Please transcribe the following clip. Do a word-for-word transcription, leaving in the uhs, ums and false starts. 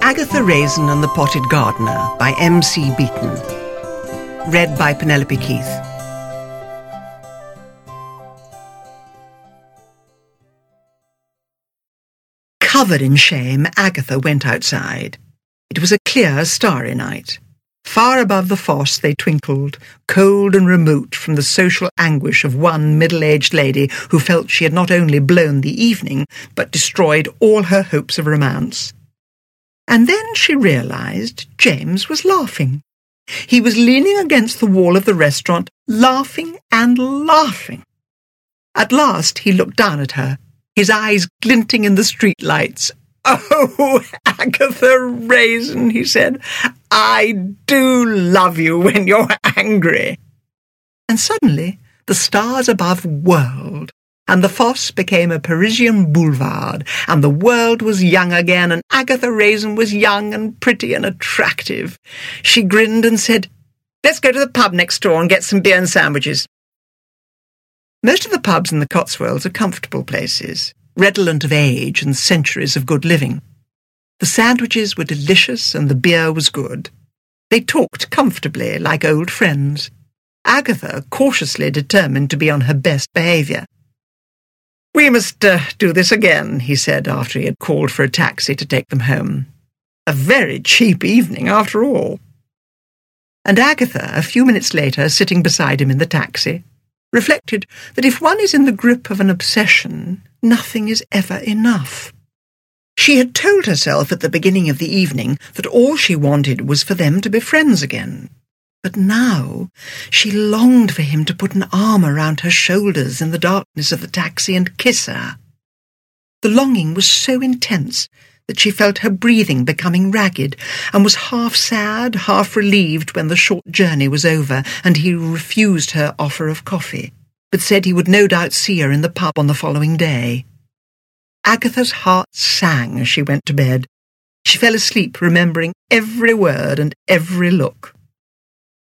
Agatha Raisin and the Potted Gardener by M C Beaton. Read by Penelope Keith. Covered in shame, Agatha went outside. It was a clear, starry night. Far above the fosse they twinkled, cold and remote from the social anguish of one middle-aged lady who felt she had not only blown the evening, but destroyed all her hopes of romance. And then she realized James was laughing. He was leaning against the wall of the restaurant, laughing and laughing. At last he looked down at her, his eyes glinting in the street-lights. "Oh, Agatha Raisin," he said, "I do love you when you're angry." And suddenly the stars above whirled, and the fosse became a Parisian boulevard, and the world was young again, and Agatha Raisin was young and pretty and attractive. She grinned and said, "Let's go to the pub next door and get some beer and sandwiches." Most of the pubs in the Cotswolds are comfortable places, redolent of age and centuries of good living. The sandwiches were delicious and the beer was good. They talked comfortably, like old friends. Agatha cautiously determined to be on her best behaviour. "We must uh, do this again," he said after he had called for a taxi to take them home. "A very cheap evening, after all." And Agatha, a few minutes later, sitting beside him in the taxi, reflected that if one is in the grip of an obsession, nothing is ever enough. She had told herself at the beginning of the evening that all she wanted was for them to be friends again. But now she longed for him to put an arm around her shoulders in the darkness of the taxi and kiss her. The longing was so intense that she felt her breathing becoming ragged, and was half sad, half relieved when the short journey was over and he refused her offer of coffee, but said he would no doubt see her in the pub on the following day. Agatha's heart sang as she went to bed. She fell asleep remembering every word and every look.